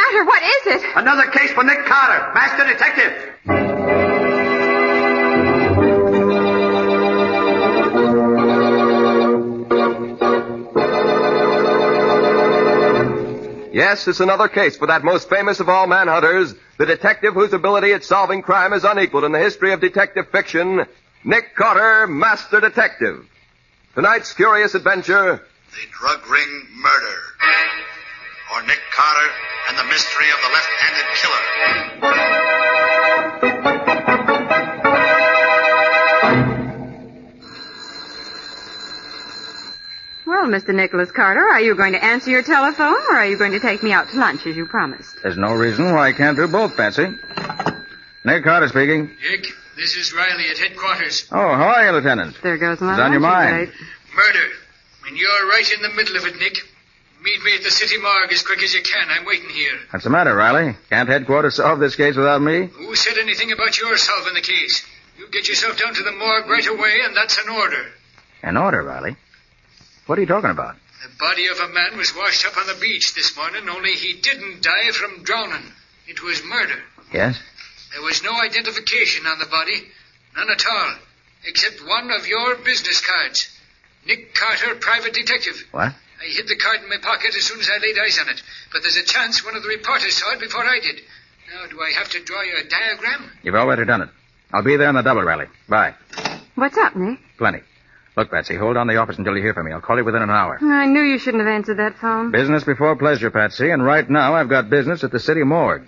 matter? What is it? Another case for Nick Carter, Master Detective. Yes, it's another case for that most famous of all manhunters, the detective whose ability at solving crime is unequaled in the history of detective fiction, Nick Carter, Master Detective. Tonight's curious adventure, The Drug Ring Murder, or Nick Carter and the Mystery of the Left-Handed Killer. Well, Mr. Nicholas Carter, are you going to answer your telephone, or are you going to take me out to lunch as you promised? There's no reason why I can't do both, Patsy. Nick Carter speaking. Nick, this is Riley at headquarters. Oh, how are you, Lieutenant? There goes my It's on your mind. Right. Murder. And you're right in the middle of it, Nick. Meet me at the city morgue as quick as you can. I'm waiting here. What's the matter, Riley? Can't headquarters solve this case without me? Who said anything about your solving the case? You get yourself down to the morgue right away, and that's an order. An order, Riley? What are you talking about? The body of a man was washed up on the beach this morning, only he didn't die from drowning. It was murder. Yes? There was no identification on the body. None at all. Except one of your business cards. Nick Carter, private detective. What? I hid the card in my pocket as soon as I laid eyes on it. But there's a chance one of the reporters saw it before I did. Now, do I have to draw you a diagram? You've already done it. I'll be there in the double, Riley. Bye. What's up, Nick? Plenty. Look, Patsy, hold on the office until you hear from me. I'll call you within an hour. I knew you shouldn't have answered that phone. Business before pleasure, Patsy, and right now I've got business at the city morgue.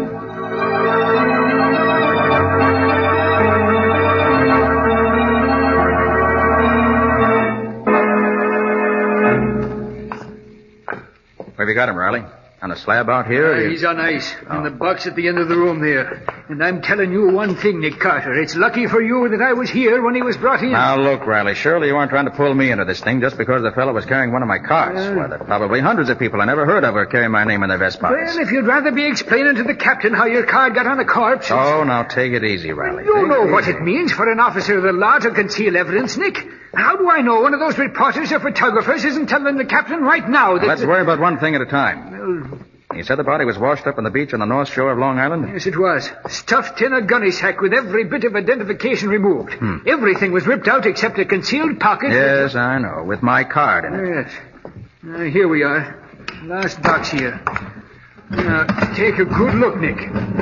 Where have you got him, Riley? On a slab out here? He's on ice, in the box at the end of the room there. And I'm telling you one thing, Nick Carter. It's lucky for you that I was here when he was brought in. Now, look, Riley, surely you aren't trying to pull me into this thing just because the fellow was carrying one of my cards. Well, there are probably hundreds of people I never heard of who carry my name in their vest pockets. Well, if you'd rather be explaining to the captain how your card got on a corpse... Oh, now take it easy, Riley. You know what it means for an officer of the law to conceal evidence, Nick. How do I know one of those reporters or photographers isn't telling the captain right now that... Let's worry about one thing at a time. Well, You said the body was washed up on the beach on the north shore of Long Island? yes, it was. Stuffed in a gunny sack with every bit of identification removed. Everything was ripped out except a concealed pocket. Yes, I know, with my card in it. Yes. Here we are. Last box here. Now, take a good look, Nick.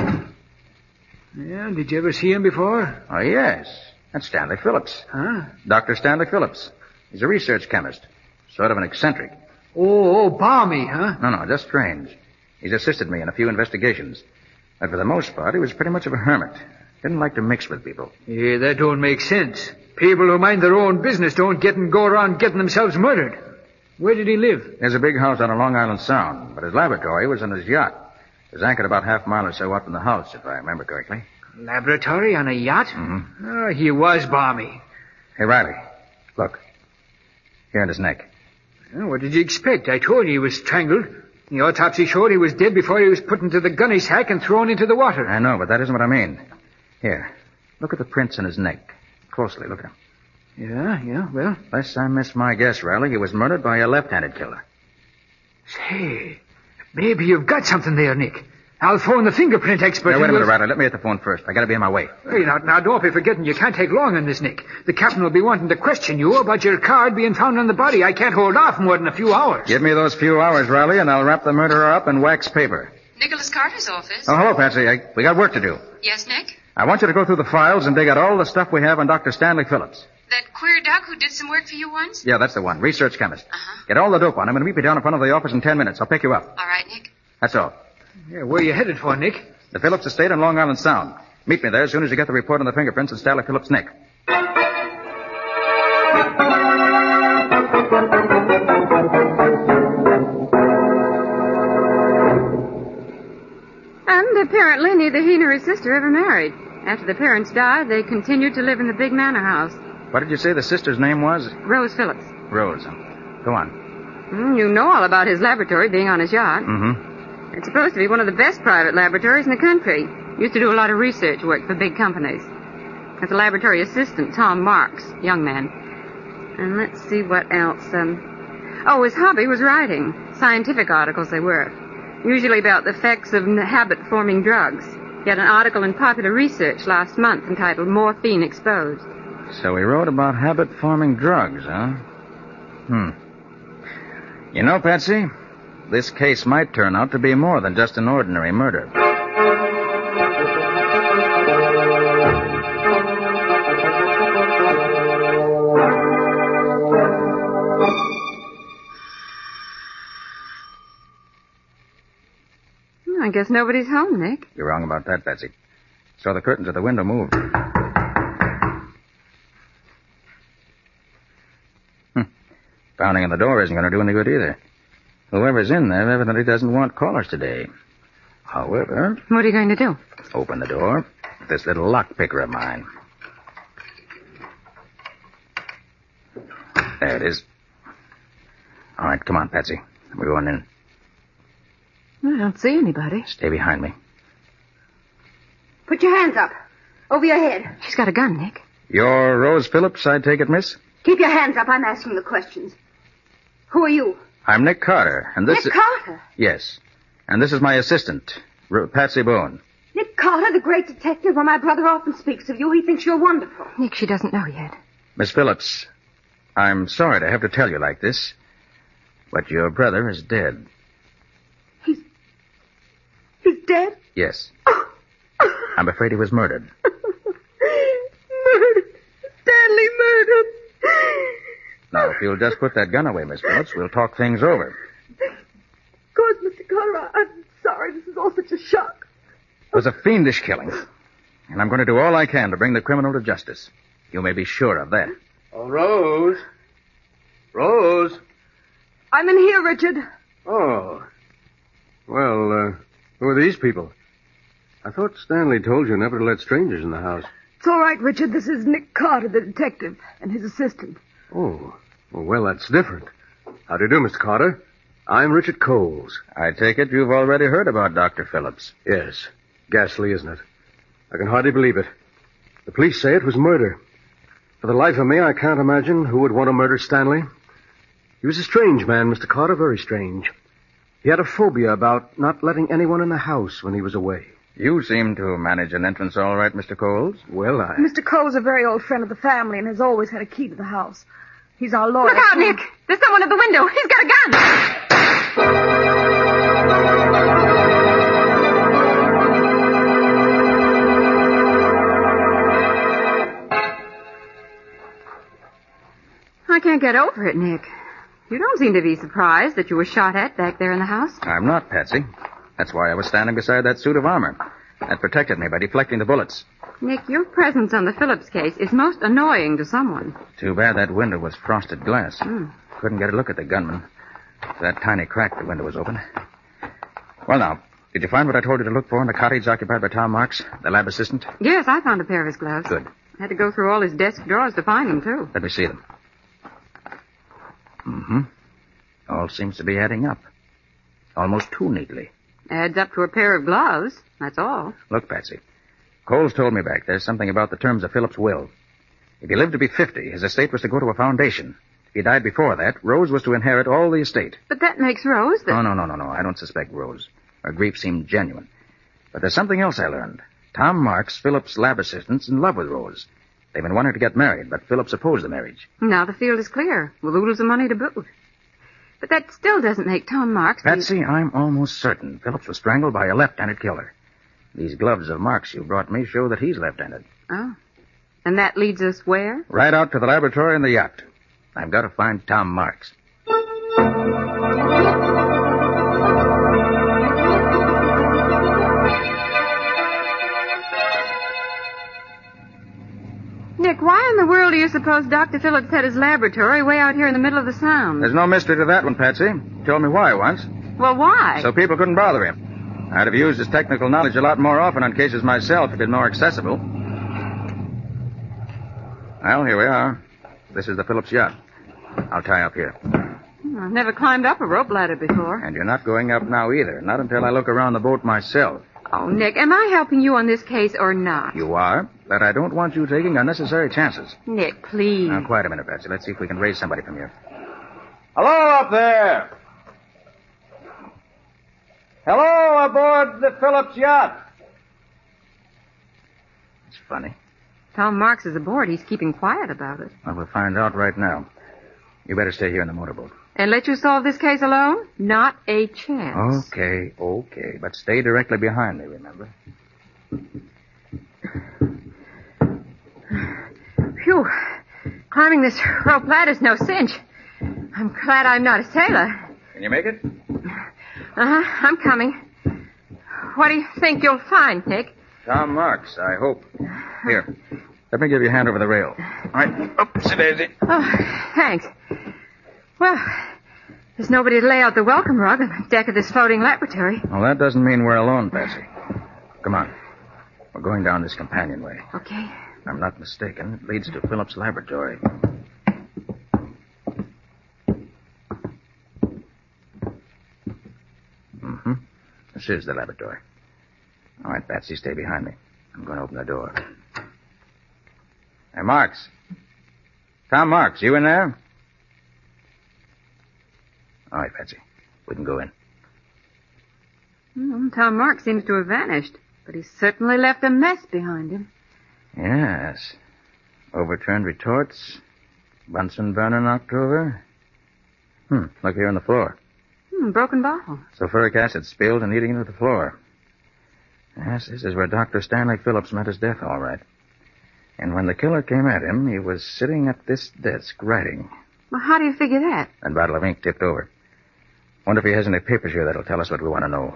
Yeah, did you ever see him before? Oh, yes. That's Stanley Phillips. Huh? Dr. Stanley Phillips. He's a research chemist. Sort of an eccentric. Oh, balmy, huh? No, just strange. He's assisted me in a few investigations. But for the most part, he was pretty much of a hermit. Didn't like to mix with people. Yeah, that don't make sense. People who mind their own business don't go around getting themselves murdered. Where did he live? There's a big house on a Long Island Sound, but his laboratory was on his yacht. It was anchored about half a mile or so out from the house, if I remember correctly. Laboratory on a yacht? Mm-hmm. Oh, he was balmy. Hey, Riley, look. Here in his neck. Well, what did you expect? I told you he was strangled. The autopsy showed he was dead before he was put into the gunny sack and thrown into the water. I know, but that isn't what I mean. Here, look at the prints in his neck. Closely, look at them. Yeah, well. Unless I miss my guess, Riley, he was murdered by a left-handed killer. Say, maybe you've got something there, Nick. I'll phone the fingerprint expert. Now, wait a minute, Riley. Let me hit the phone first. I gotta be on my way. Hey, now, don't be forgetting you can't take long on this, Nick. The captain will be wanting to question you about your card being found on the body. I can't hold off more than a few hours. Give me those few hours, Riley, and I'll wrap the murderer up in wax paper. Nicholas Carter's office. Oh, hello, Patsy. We got work to do. Yes, Nick? I want you to go through the files and dig out all the stuff we have on Dr. Stanley Phillips. That queer duck who did some work for you once? Yeah, that's the one. Research chemist. Uh-huh. Get all the dope on him and meet me down in front of the office in 10 minutes. I'll pick you up. All right, Nick. That's all. Yeah, where you headed for, Nick? The Phillips estate on Long Island Sound. Meet me there as soon as you get the report on the fingerprints of Stanley Phillips' neck. And apparently neither he nor his sister ever married. After the parents died, they continued to live in the big manor house. What did you say the sister's name was? Rose Phillips. Rose. Go on. You know all about his laboratory being on his yacht. Mm-hmm. It's supposed to be one of the best private laboratories in the country. Used to do a lot of research work for big companies. As a laboratory assistant, Tom Marks, young man. And let's see what else. His hobby was writing. Scientific articles they were. Usually about the effects of habit-forming drugs. He had an article in Popular Research last month entitled Morphine Exposed. So he wrote about habit-forming drugs, huh? You know, Patsy, this case might turn out to be more than just an ordinary murder. I guess nobody's home, Nick. You're wrong about that, Patsy. Saw the curtains at the window move. Pounding on the door isn't going to do any good either. Whoever's in there evidently doesn't want callers today. However... What are you going to do? Open the door with this little lock picker of mine. There it is. All right, come on, Patsy. We're going in. I don't see anybody. Stay behind me. Put your hands up. Over your head. She's got a gun, Nick. You're Rose Phillips, I take it, miss? Keep your hands up. I'm asking the questions. Who are you? I'm Nick Carter, and this Nick Carter? Yes. And this is my assistant, Patsy Boone. Nick Carter, the great detective. Well, my brother often speaks of you. He thinks you're wonderful. Nick, she doesn't know yet. Miss Phillips, I'm sorry to have to tell you like this, but your brother is dead. He's dead? Yes. I'm afraid he was murdered. Murdered. Stanley murdered. Now, if you'll just put that gun away, Miss Phillips, we'll talk things over. Of course, Mr. Carter, I'm sorry. This is all such a shock. It was a fiendish killing, and I'm going to do all I can to bring the criminal to justice. You may be sure of that. Oh, Rose. Rose. I'm in here, Richard. Oh. Well, who are these people? I thought Stanley told you never to let strangers in the house. It's all right, Richard. This is Nick Carter, the detective, and his assistant. Oh. Well, that's different. How do you do, Mr. Carter? I'm Richard Coles. I take it you've already heard about Dr. Phillips. Yes. Ghastly, isn't it? I can hardly believe it. The police say it was murder. For the life of me, I can't imagine who would want to murder Stanley. He was a strange man, Mr. Carter, very strange. He had a phobia about not letting anyone in the house when he was away. You seem to manage an entrance all right, Mr. Coles. Well, Mr. Cole's a very old friend of the family and has always had a key to the house. He's our lawyer. Look out, Nick! There's someone at the window. He's got a gun! I can't get over it, Nick. You don't seem to be surprised that you were shot at back there in the house. I'm not, Patsy. That's why I was standing beside that suit of armor. That protected me by deflecting the bullets. Nick, your presence on the Phillips case is most annoying to someone. Too bad that window was frosted glass. Couldn't get a look at the gunman. That tiny crack the window was open. Well, now, did you find what I told you to look for in the cottage occupied by Tom Marks, the lab assistant? Yes, I found a pair of his gloves. Good. I had to go through all his desk drawers to find them, too. Let me see them. All seems to be adding up. Almost too neatly. Adds up to a pair of gloves, that's all. Look, Patsy. Coles told me back there's something about the terms of Phillips' will. If he lived to be 50, his estate was to go to a foundation. If he died before that, Rose was to inherit all the estate. But that makes Rose the... No. I don't suspect Rose. Her grief seemed genuine. But there's something else I learned. Tom Marks, Phillips' lab assistant's in love with Rose. They've been wanting to get married, but Phillips opposed the marriage. Now the field is clear, with oodles of money to boot. But that still doesn't make Tom Marks... Patsy, I'm almost certain Phillips was strangled by a left-handed killer. These gloves of Marks you brought me show that he's left-handed. Oh. And that leads us where? Right out to the laboratory and the yacht. I've got to find Tom Marks. Nick, why in the world do you suppose Dr. Phillips had his laboratory way out here in the middle of the Sound? There's no mystery to that one, Patsy. He told me why once. Well, why? So people couldn't bother him. I'd have used his technical knowledge a lot more often on cases myself if it'd been more accessible. Well, here we are. This is the Phillips yacht. I'll tie up here. I've never climbed up a rope ladder before. And you're not going up now either. Not until I look around the boat myself. Oh, Nick, am I helping you on this case or not? You are, but I don't want you taking unnecessary chances. Nick, please. Now, quiet a minute, Patsy. Let's see if we can raise somebody from here. Hello up there. Hello aboard the Phillips yacht. It's funny. Tom Marks is aboard. He's keeping quiet about it. Well, we'll find out right now. You better stay here in the motorboat. And let you solve this case alone? Not a chance. Okay. But stay directly behind me, remember? Phew. Climbing this rope ladder's no cinch. I'm glad I'm not a sailor. Can you make it? Uh-huh. I'm coming. What do you think you'll find, Nick? Tom Marks, I hope. Here. Let me give you a hand over the rail. All right. Oopsie daisy. Oh, thanks. Well, there's nobody to lay out the welcome rug on the deck of this floating laboratory. Well, that doesn't mean we're alone, Patsy. Come on. We're going down this companionway. Okay. If I'm not mistaken, it leads to Phillips' laboratory. Mm-hmm. This is the laboratory. All right, Patsy, stay behind me. I'm going to open the door. Hey, Marks. Tom Marks, you in there? All right, Patsy. We can go in. Tom Marks seems to have vanished, but he's certainly left a mess behind him. Yes. Overturned retorts. Bunsen burner knocked over. Look here on the floor. Broken bottle. Sulfuric acid spilled and eating into the floor. Yes, this is where Dr. Stanley Phillips met his death, all right. And when the killer came at him, he was sitting at this desk writing. Well, how do you figure that? That bottle of ink tipped over. Wonder if he has any papers here that'll tell us what we want to know.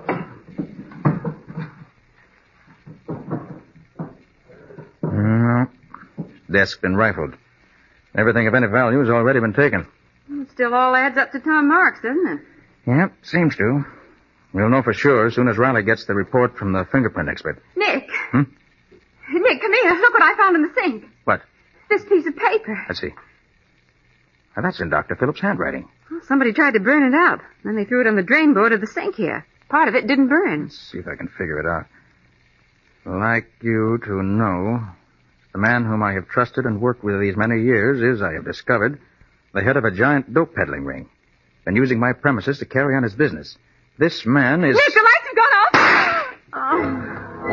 No. Desk's been rifled. Everything of any value has already been taken. It still all adds up to Tom Marks, doesn't it? Yep, seems to. We'll know for sure as soon as Riley gets the report from the fingerprint expert. Nick. Nick, come here. Look what I found in the sink. What? This piece of paper. Let's see. Now, that's in Dr. Phillips' handwriting. Well, somebody tried to burn it out. Then they threw it on the drain board of the sink here. Part of it didn't burn. Let's see if I can figure it out. Like you to know, the man whom I have trusted and worked with these many years is, I have discovered, the head of a giant dope peddling ring. Been using my premises to carry on his business. This man is... Nick, the lights have gone off! Oh.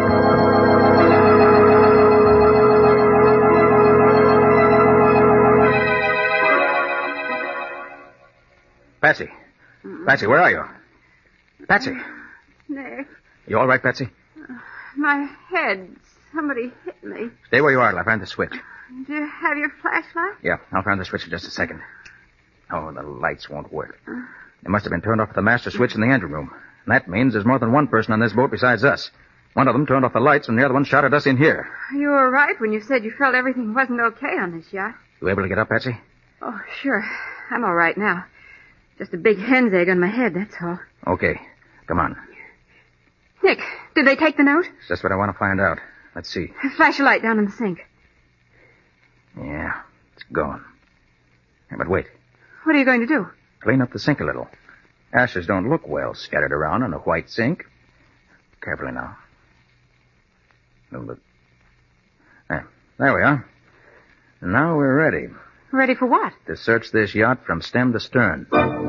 Patsy. Patsy, where are you? Patsy. Nick. You all right, Patsy? My head. Somebody hit me. Stay where you are till I find the switch. Do you have your flashlight? Yeah, I'll find the switch in just a second. Oh, the lights won't work. They must have been turned off at the master switch in the engine room. And that means there's more than one person on this boat besides us. One of them turned off the lights and the other one shot at us in here. You were right when you said you felt everything wasn't okay on this yacht. You able to get up, Patsy? Oh, sure. I'm all right now. Just a big hen's egg on my head, that's all. Okay. Come on. Nick, did they take the note? It's just what I want to find out. Let's see. Flash a light down in the sink. Yeah, it's gone. Hey, but wait. What are you going to do? Clean up the sink a little. Ashes don't look well scattered around on a white sink. Carefully now. A little bit. There we are. And now we're ready. Ready for what? To search this yacht from stem to stern.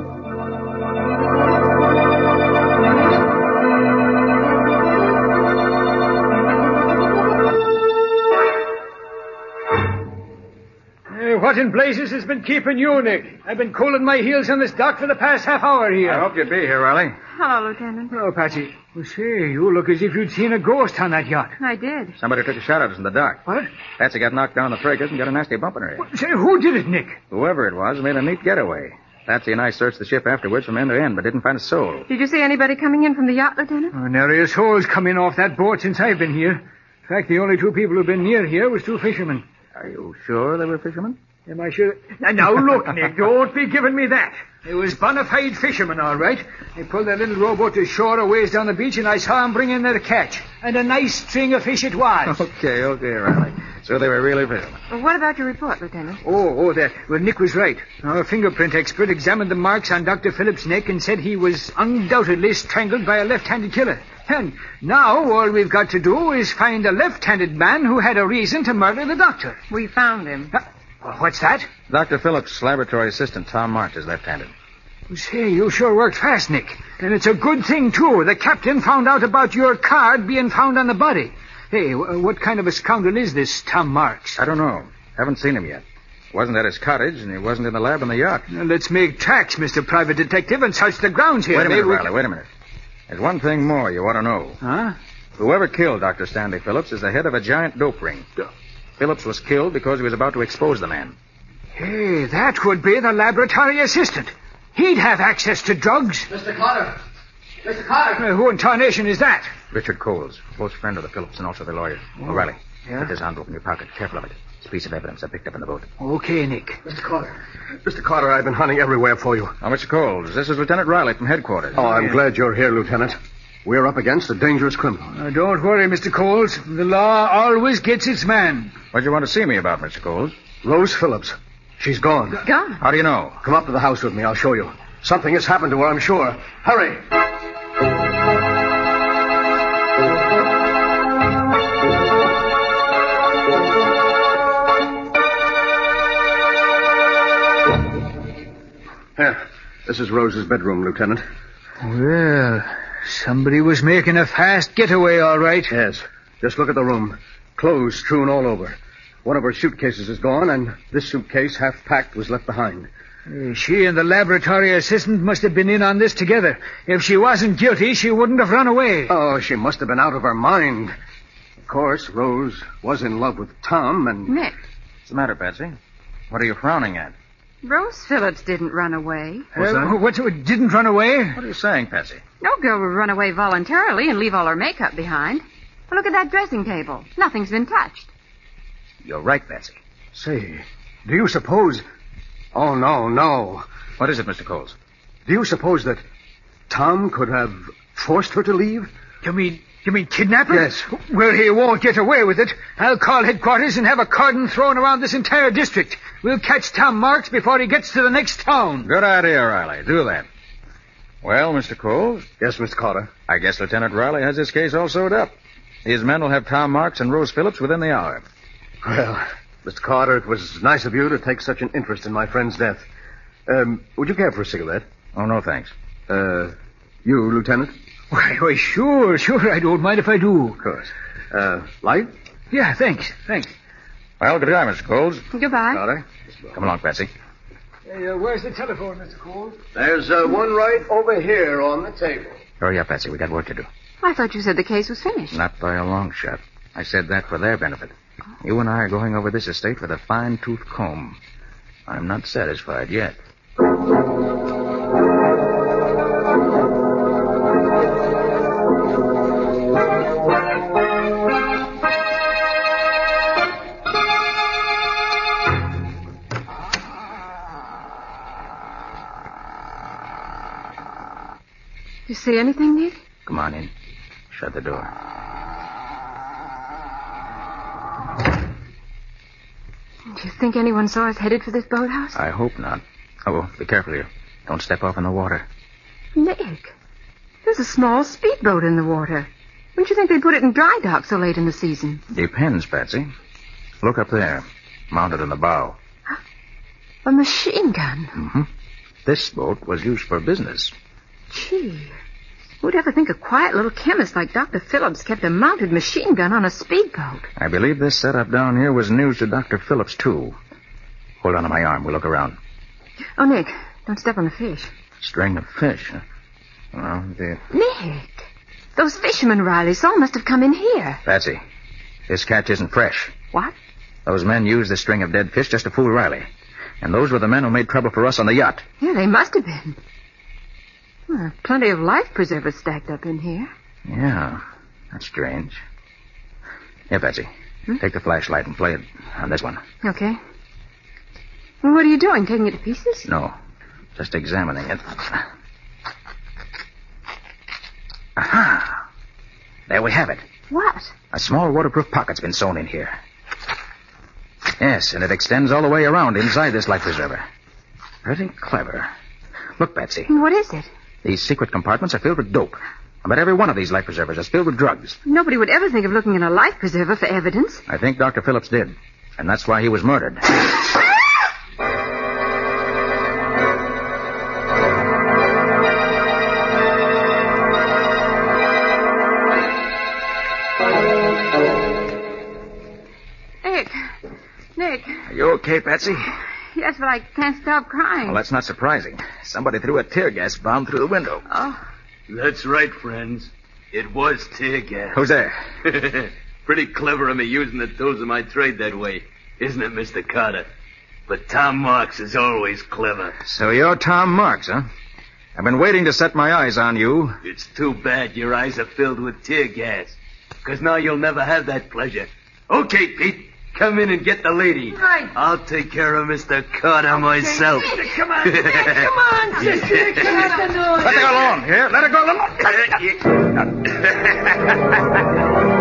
What in blazes has been keeping you, Nick? I've been cooling my heels on this dock for the past half hour here. I hope you'd be here, Riley. Hello, Lieutenant. Hello, Patsy. Well, say, you look as if you'd seen a ghost on that yacht. I did. Somebody took a shot at us in the dock. What? Patsy got knocked down the frigate and got a nasty bump in her head. Well, say, who did it, Nick? Whoever it was made a neat getaway. Patsy and I searched the ship afterwards from end to end, but didn't find a soul. Did you see anybody coming in from the yacht, Lieutenant? Oh, nary a soul's come in off that boat since I've been here. In fact, the only two people who've been near here was two fishermen. Are you sure they were fishermen? Am I sure? Now, look, Nick, don't be giving me that. It was bona fide fishermen, all right. They pulled their little rowboat to shore a ways down the beach, and I saw them bring in their catch. And a nice string of fish it was. Okay, Riley. So they were really fishermen. Well, what about your report, Lieutenant? That. Well, Nick was right. Our fingerprint expert examined the marks on Dr. Phillips' neck and said he was undoubtedly strangled by a left-handed killer. And now all we've got to do is find a left-handed man who had a reason to murder the doctor. We found him. What's that? Dr. Phillips' laboratory assistant, Tom Marks, is left-handed. Say, you sure worked fast, Nick. And it's a good thing, too. The captain found out about your card being found on the body. Hey, what kind of a scoundrel is this Tom Marks? I don't know. Haven't seen him yet. Wasn't at his cottage, and he wasn't in the lab on the yacht. Now, let's make tracks, Mr. Private Detective, and search the grounds here. Wait a minute, Riley, wait a minute. There's one thing more you ought to know. Huh? Whoever killed Dr. Stanley Phillips is the head of a giant dope ring. Phillips was killed because he was about to expose the man. Hey, that would be the laboratory assistant. He'd have access to drugs. Mr. Carter! Mr. Carter! Who in tarnation is that? Richard Coles, close friend of the Phillips and also the lawyer. Oh, Riley, yeah? put this envelope in your pocket. Careful of it. It's a piece of evidence I picked up in the boat. Okay, Nick. Mr. Carter. Mr. Carter, I've been hunting everywhere for you. Oh, Mr. Coles, this is Lieutenant Riley from headquarters. Oh, I'm glad you're here, Lieutenant. We're up against a dangerous criminal. Don't worry, Mr. Coles. The law always gets its man. What'd you want to see me about, Mr. Coles? Rose Phillips. She's gone. Gone? How do you know? Come up to the house with me. I'll show you. Something has happened to her, I'm sure. Hurry! Here. This is Rose's bedroom, Lieutenant. Well, somebody was making a fast getaway, all right. Yes. Just look at the room. Clothes strewn all over. One of her suitcases is gone, and this suitcase, half packed, was left behind. She and the laboratory assistant must have been in on this together. If she wasn't guilty, she wouldn't have run away. Oh, she must have been out of her mind. Of course, Rose was in love with Tom, and... Nick, What's the matter, Patsy? What are you frowning at? Rose Phillips didn't run away. What's that? What, didn't run away? What are you saying, Patsy? No girl would run away voluntarily and leave all her makeup behind. Well, look at that dressing table. Nothing's been touched. You're right, Patsy. Say, do you suppose... Oh, no. What is it, Mr. Coles? Do you suppose that Tom could have forced her to leave? You mean kidnap her? Yes. Well, he won't get away with it. I'll call headquarters and have a cordon thrown around this entire district. We'll catch Tom Marks before he gets to the next town. Good idea, Riley. Do that. Well, Mr. Coles, Yes, Mr. Carter. I guess Lieutenant Riley has his case all sewed up. His men will have Tom Marks and Rose Phillips within the hour. Well, Mr. Carter, it was nice of you to take such an interest in my friend's death. Would you care for a cigarette? Oh, no, thanks. You, Lieutenant? Why, sure. I don't mind if I do. Of course. Light? Yeah, thanks. Well, good day, Mr. Coles. Goodbye. Carter? Come along, Patsy. Hey, where's the telephone, Mr. Cole? There's one right over here on the table. Hurry up, Patsy. We got work to do. I thought you said the case was finished. Not by a long shot. I said that for their benefit. You and I are going over this estate with a fine-tooth comb. I'm not satisfied yet. Did you see anything, Nick? Come on in. Shut the door. Do you think anyone saw us headed for this boathouse? I hope not. Oh, be careful here. Don't step off in the water. Nick, there's a small speedboat in the water. Wouldn't you think they'd put it in dry dock so late in the season? Depends, Patsy. Look up there. Mounted in the bow. A machine gun. Mm-hmm. This boat was used for business. Gee, who'd ever think a quiet little chemist like Dr. Phillips kept a mounted machine gun on a speedboat? I believe this setup down here was news to Dr. Phillips, too. Hold on to my arm. We'll look around. Oh, Nick, don't step on the fish. String of fish, huh? Well, Nick, those fishermen Riley saw must have come in here. Patsy, this catch isn't fresh. What? Those men used the string of dead fish just to fool Riley. And those were the men who made trouble for us on the yacht. Yeah, they must have been. Well, plenty of life preservers stacked up in here. Yeah, that's strange. Here, Patsy, take the flashlight and play it on this one. Okay. Well, what are you doing, taking it to pieces? No, just examining it. Aha! There we have it. What? A small waterproof pocket's been sewn in here. Yes, and it extends all the way around inside this life preserver. Pretty clever. Look, Patsy. What is it? These secret compartments are filled with dope. I bet every one of these life preservers is filled with drugs. Nobody would ever think of looking in a life preserver for evidence. I think Dr. Phillips did. And that's why he was murdered. okay, Patsy? Yes, but I can't stop crying. Well, that's not surprising. Somebody threw a tear gas bomb through the window. Oh. That's right, friends. It was tear gas. Who's there? Pretty clever of me using the tools of my trade that way, isn't it, Mr. Carter? But Tom Marks is always clever. So you're Tom Marks, huh? I've been waiting to set my eyes on you. It's too bad your eyes are filled with tear gas, because now you'll never have that pleasure. Okay, Pete, come in and get the lady. Right. I'll take care of Mr. Carter myself. Come on, Nick, come on, sister. Come on. Let her go alone. Here, let her go alone.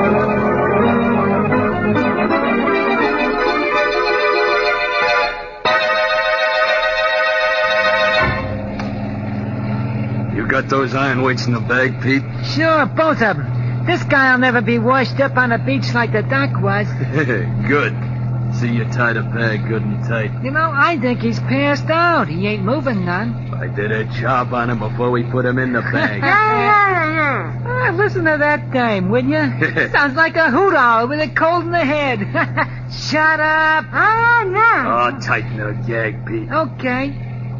You got those iron weights in the bag, Pete? Sure, both of them. This guy'll never be washed up on the beach like the doc was. Good. See, you tied a bag good and tight. You know, I think he's passed out. He ain't moving none. I did a job on him before we put him in the bag. Listen to that dame, will you? Sounds like a hoot owl with a cold in the head. Shut up. Oh, tighten her gag, Pete. Okay.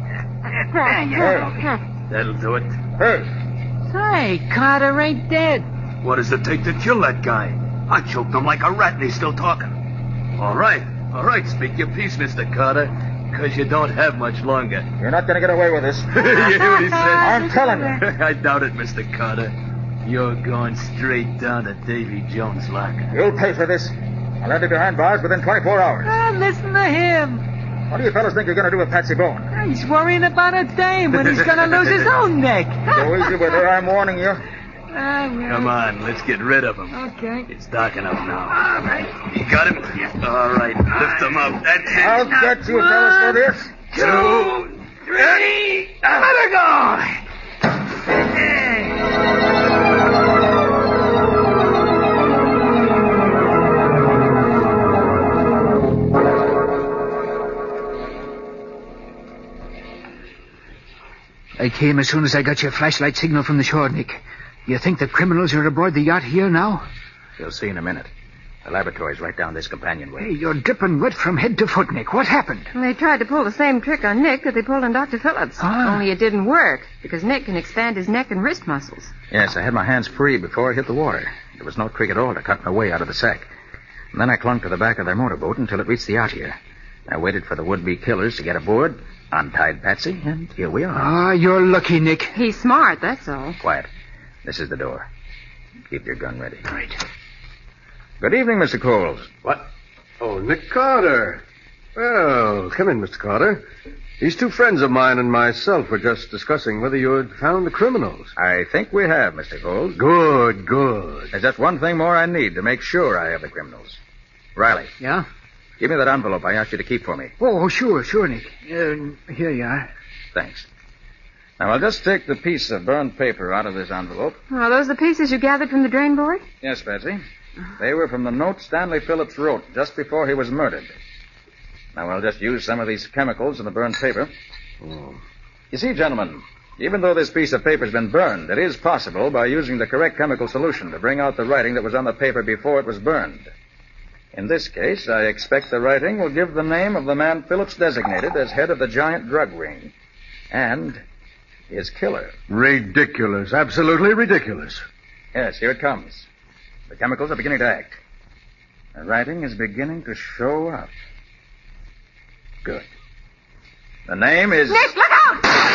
That'll do it. Hey. Say, Carter ain't dead. What does it take to kill that guy? I choked him like a rat and he's still talking. All right. Speak your piece, Mr. Carter, because you don't have much longer. You're not going to get away with this. You hear what he said? I'm telling you. I doubt it, Mr. Carter. You're going straight down to Davy Jones' locker. You'll pay for this. I'll have you behind bars within 24 hours. Listen to him. What do you fellas think you're going to do with Patsy Bone? He's worrying about a dame when he's going to lose his own neck. Go easy with her, I'm warning you. Come on, let's get rid of him. Okay. It's dark enough now. All right. You got him? Yeah. All right, lift him up. That's it. I'll get you fellas for this. 2, 3, let her go! I came as soon as I got your flashlight signal from the shore, Nick. You think the criminals are aboard the yacht here now? You'll see in a minute. The laboratory's right down this companionway. Hey, you're dripping wet from head to foot, Nick. What happened? They tried to pull the same trick on Nick that they pulled on Dr. Phillips. Only it didn't work, because Nick can expand his neck and wrist muscles. Yes, I had my hands free before I hit the water. There was no trick at all to cut my way out of the sack. And then I clung to the back of their motorboat until it reached the yacht here. I waited for the would-be killers to get aboard, untied Patsy, and here we are. You're lucky, Nick. He's smart, that's all. Quiet. This is the door. Keep your gun ready. Right. Good evening, Mr. Coles. What? Oh, Nick Carter. Well, come in, Mr. Carter. These two friends of mine and myself were just discussing whether you had found the criminals. I think we have, Mr. Coles. Good. There's just one thing more I need to make sure I have the criminals. Riley. Yeah? Give me that envelope I asked you to keep for me. Oh, sure, Nick. Here you are. Thanks. Now, I'll just take the piece of burned paper out of this envelope. Are those the pieces you gathered from the drain board? Yes, Patsy. They were from the note Stanley Phillips wrote just before he was murdered. Now, I'll just use some of these chemicals in the burned paper. You see, gentlemen, even though this piece of paper's been burned, it is possible, by using the correct chemical solution, to bring out the writing that was on the paper before it was burned. In this case, I expect the writing will give the name of the man Phillips designated as head of the giant drug ring. And his killer. Ridiculous. Absolutely ridiculous. Yes, here it comes. The chemicals are beginning to act. The writing is beginning to show up. Good. The name is... Nick, look out!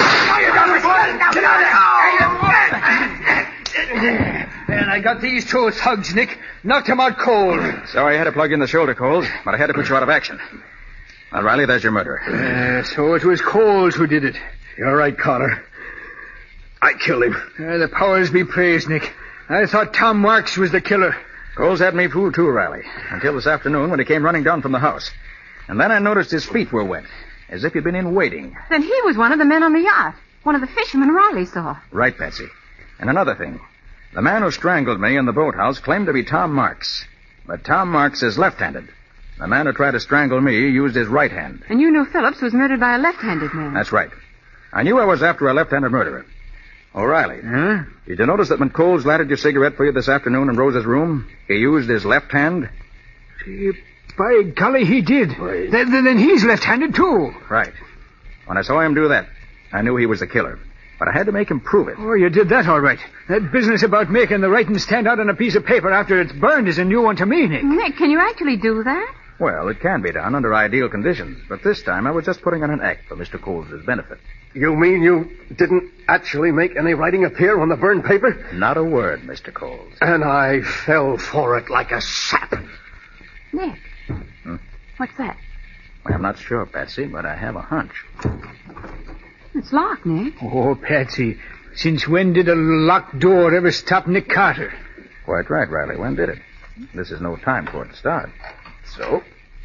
And I got these two thugs, Nick. Knocked him out cold. Sorry I had to plug in the shoulder, Coles, but I had to put you out of action. Now, Riley, there's your murderer. So it was Coles who did it. You're right, Carter. I killed him. The powers be praised, Nick. I thought Tom Marks was the killer. Coles had me fooled too, Riley, until this afternoon when he came running down from the house. And then I noticed his feet were wet, as if he'd been in waiting. Then he was one of the men on the yacht. One of the fishermen Riley saw. Right, Patsy. And another thing. The man who strangled me in the boathouse claimed to be Tom Marks. But Tom Marks is left-handed. The man who tried to strangle me used his right hand. And you knew Phillips was murdered by a left-handed man. That's right. I knew I was after a left-handed murderer. O'Reilly. Huh? Did you notice that when Coles lighted your cigarette for you this afternoon in Rose's room, he used his left hand? By golly, he did. Then he's left-handed, too. Right. When I saw him do that, I knew he was the killer. But I had to make him prove it. Oh, you did that all right. That business about making the writing stand out on a piece of paper after it's burned is a new one to me, Nick. Nick, can you actually do that? Well, it can be done under ideal conditions, but this time I was just putting on an act for Mr. Coles' benefit. You mean you didn't actually make any writing appear on the burned paper? Not a word, Mr. Coles. And I fell for it like a sap. Nick. What's that? Well, I'm not sure, Patsy, but I have a hunch. It's locked, Nick. Oh, Patsy, since when did a locked door ever stop Nick Carter? Quite right, Riley. When did it? This is no time for it to start. So,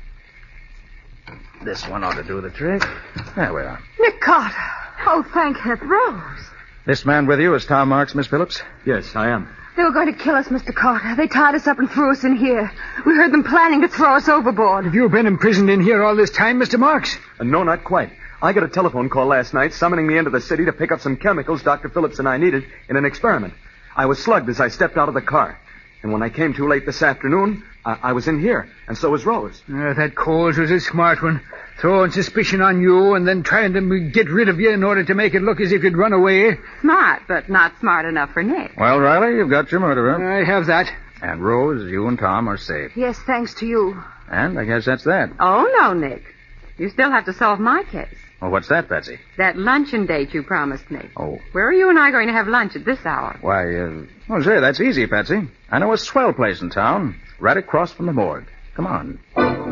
this one ought to do the trick. There we are. Nick Carter. Oh, thank heaven. Rose. This man with you is Tom Marks, Miss Phillips? Yes, I am. They were going to kill us, Mr. Carter. They tied us up and threw us in here. We heard them planning to throw us overboard. Have you been imprisoned in here all this time, Mr. Marks? No, not quite. I got a telephone call last night summoning me into the city to pick up some chemicals Dr. Phillips and I needed in an experiment. I was slugged as I stepped out of the car. And when I came too late this afternoon, I was in here, and so was Rose. That Coles was a smart one. Throwing suspicion on you and then trying to get rid of you in order to make it look as if you'd run away. Smart, but not smart enough for Nick. Well, Riley, you've got your murderer. I have that. And Rose, you and Tom are safe. Yes, thanks to you. And I guess that's that. Oh, no, Nick. You still have to solve my case. Well, what's that, Patsy? That luncheon date you promised me. Oh. Where are you and I going to have lunch at this hour? Why, well, say, that's easy, Patsy. I know a swell place in town, right across from the morgue. Come on.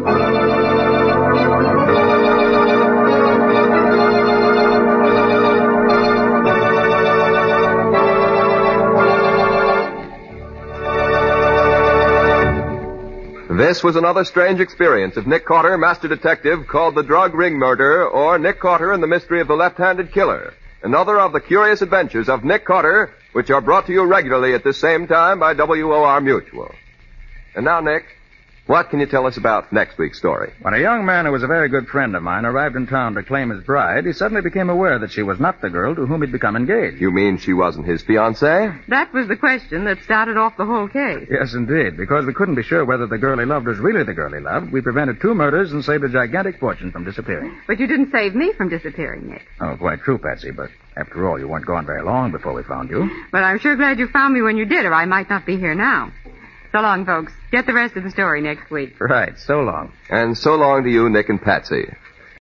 This was another strange experience of Nick Carter, Master Detective, called The Drug Ring Murder, or Nick Carter and the Mystery of the Left-Handed Killer. Another of the curious adventures of Nick Carter, which are brought to you regularly at this same time by WOR Mutual. And now, Nick, what can you tell us about next week's story? When a young man who was a very good friend of mine arrived in town to claim his bride, he suddenly became aware that she was not the girl to whom he'd become engaged. You mean she wasn't his fiancée? That was the question that started off the whole case. Yes, indeed. Because we couldn't be sure whether the girl he loved was really the girl he loved, we prevented 2 murders and saved a gigantic fortune from disappearing. But you didn't save me from disappearing, Nick. Oh, quite true, Patsy, but after all, you weren't gone very long before we found you. But I'm sure glad you found me when you did, or I might not be here now. So long, folks. Get the rest of the story next week. Right. So long. And so long to you, Nick and Patsy.